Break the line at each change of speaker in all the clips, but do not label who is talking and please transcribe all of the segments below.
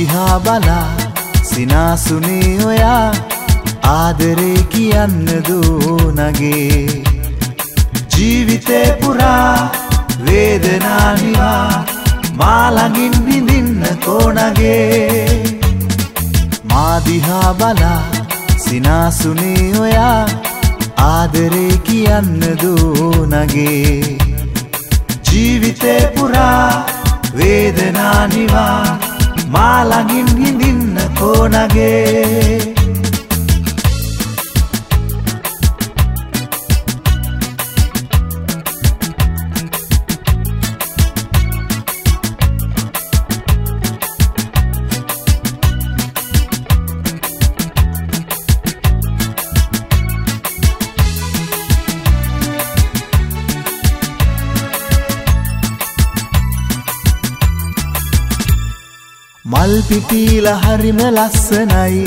දිහා බලා සිනාසුනේ ඔයා ආදරේ කියන්න දෝනගේ ජීවිතේ පුරා වේදනා නිවා මා ළඟින් විඳින්න කොනගේ මා දිහා බලා සිනාසුනේ ඔයා ආදරේ කියන්න දෝනගේ ජීවිතේ පුරා වේදනා නිවා මා ළඟින් විඳින්න කොනගේ මල් පිපිලා හරිම ලස්සනයි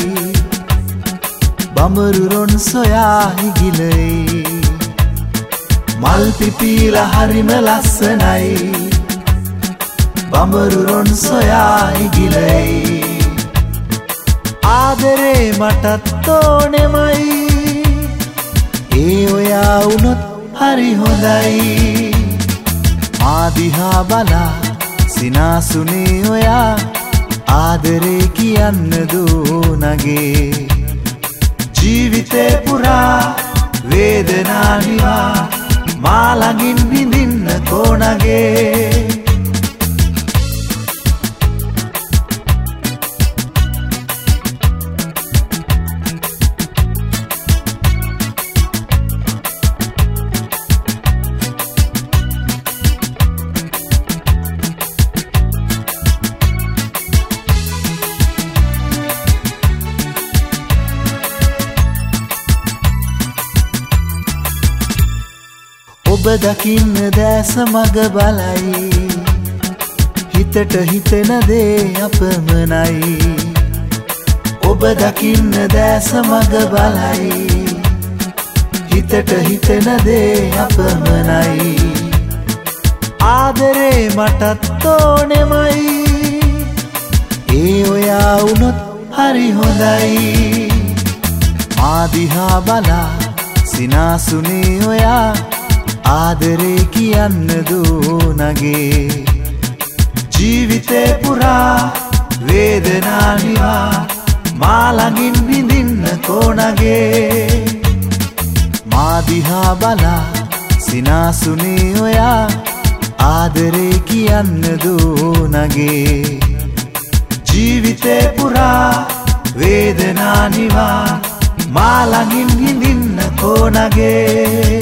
බඹරු රොන් සොයා හිගිලයි මල් පිපිලා හරිම ලස්සනයි බඹරු රොන් සොයා හිගිලයි ආදරේ මටත් ඕනෙමයි ඒ ඔයා වුණොත් හරි හොඳයි මා දිහා බලා සිනාසුනේ ඔයා ආදරේ කියන්න දෝනගේ ජීවිතේ පුරා වේදනා නිවා මා ළඟින් විඳින්න කොනගේ ඔබ දකින්න දැස මග බලයි හිතට හිතෙන දේ අපමණයි ඔබ දකින්න දැස මග බලයි හිතට හිතෙන දේ අපමණයි ආදරේ මටත් ඕනෙමයි ඒ ඔයා වුණොත් හරි හොඳයි මා දිහා බලා සිනාසුනේ ඔයා ආදරේ කියන්න දෝනගේ ජීවිතේ පුරා වේදනා නිවා මා ළඟින් විඳින්න කොනගේ මා දිහා බලා සිනාසුනේ ඔයා ආදරේ කියන්න දෝනගේ ජීවිතේ පුරා වේදනා නිවා මා ළඟින් විඳින්න කොනගේ